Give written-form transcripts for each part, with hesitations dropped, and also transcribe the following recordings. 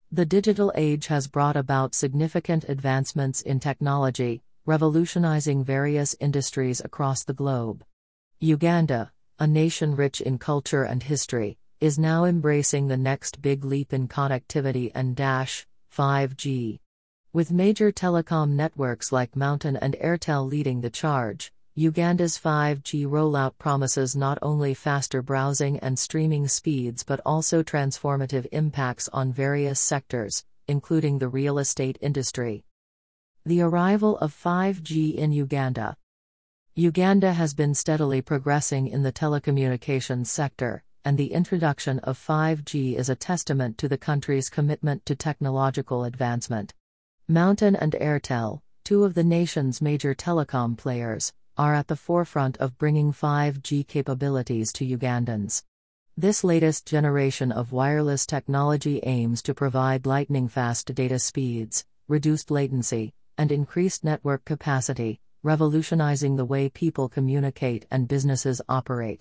The digital age has brought about significant advancements in technology, revolutionizing various industries across the globe. Uganda, a nation rich in culture and history, is now embracing the next big leap in connectivity and 5G. With major telecom networks like Mountain and Airtel leading the charge, Uganda's 5G rollout promises not only faster browsing and streaming speeds but also transformative impacts on various sectors, including the real estate industry. The arrival of 5G in Uganda. Uganda has been steadily progressing in the telecommunications sector, and the introduction of 5G is a testament to the country's commitment to technological advancement. Mountain and Airtel, two of the nation's major telecom players, are at the forefront of bringing 5G capabilities to Ugandans. This latest generation of wireless technology aims to provide lightning-fast data speeds, reduced latency, and increased network capacity, revolutionizing the way people communicate and businesses operate.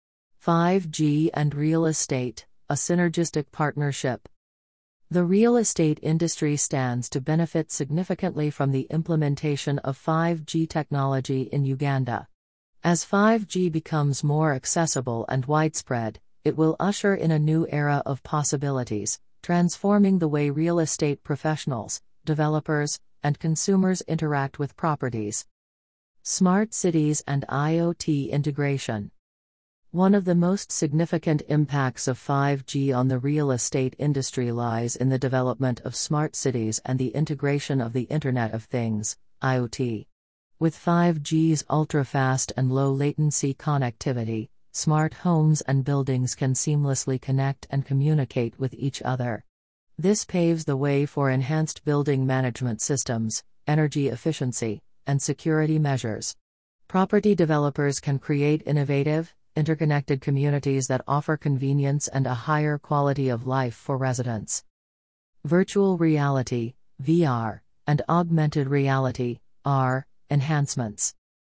5G and real estate, a synergistic partnership. The real estate industry stands to benefit significantly from the implementation of 5G technology in Uganda. As 5G becomes more accessible and widespread, it will usher in a new era of possibilities, transforming the way real estate professionals, developers, and consumers interact with properties. Smart cities and IoT integration. One of the most significant impacts of 5G on the real estate industry lies in the development of smart cities and the integration of the Internet of Things, IoT. With 5G's ultra-fast and low-latency connectivity, smart homes and buildings can seamlessly connect and communicate with each other. This paves the way for enhanced building management systems, energy efficiency, and security measures. Property developers can create innovative, interconnected communities that offer convenience and a higher quality of life for residents. Virtual reality, VR, and augmented reality, AR, enhancements.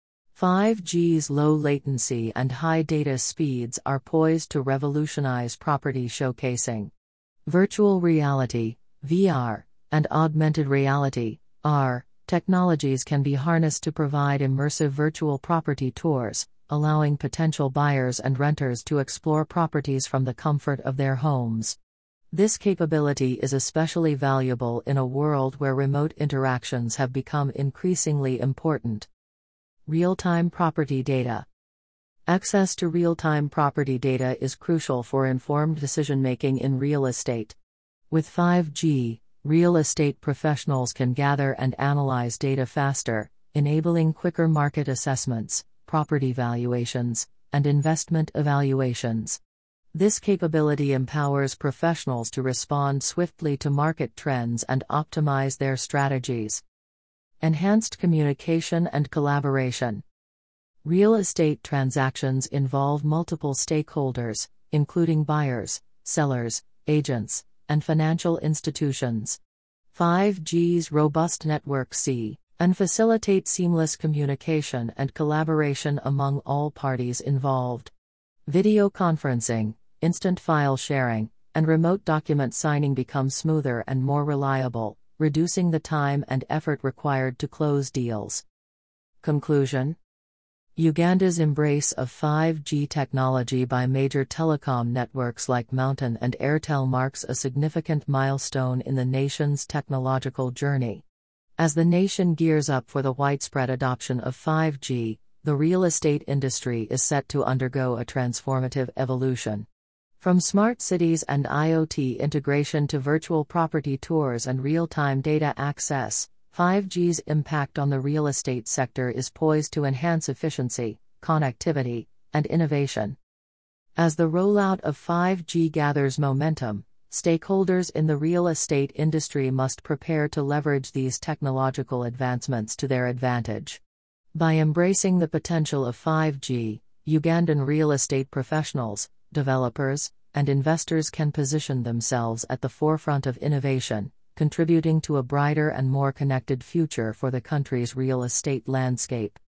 5G's low latency and high data speeds are poised to revolutionize property showcasing. Virtual reality, VR, and augmented reality, AR, technologies can be harnessed to provide immersive virtual property tours, allowing potential buyers and renters to explore properties from the comfort of their homes. This capability is especially valuable in a world where remote interactions have become increasingly important. Real-time property data. Access to real-time property data is crucial for informed decision-making in real estate. With 5G, real estate professionals can gather and analyze data faster, enabling quicker market assessments, property valuations, and investment evaluations. This capability empowers professionals to respond swiftly to market trends and optimize their strategies. Enhanced communication and collaboration. Real estate transactions involve multiple stakeholders, including buyers, sellers, agents, and financial institutions. 5G's robust network and facilitate seamless communication and collaboration among all parties involved. Video conferencing, instant file sharing, and remote document signing become smoother and more reliable, reducing the time and effort required to close deals. Conclusion. Uganda's embrace of 5G technology by major telecom networks like Mountain and Airtel marks a significant milestone in the nation's technological journey. As the nation gears up for the widespread adoption of 5G, the real estate industry is set to undergo a transformative evolution. From smart cities and IoT integration to virtual property tours and real-time data access, 5G's impact on the real estate sector is poised to enhance efficiency, connectivity, and innovation. As the rollout of 5G gathers momentum, stakeholders in the real estate industry must prepare to leverage these technological advancements to their advantage. By embracing the potential of 5G, Ugandan real estate professionals, developers, and investors can position themselves at the forefront of innovation, contributing to a brighter and more connected future for the country's real estate landscape.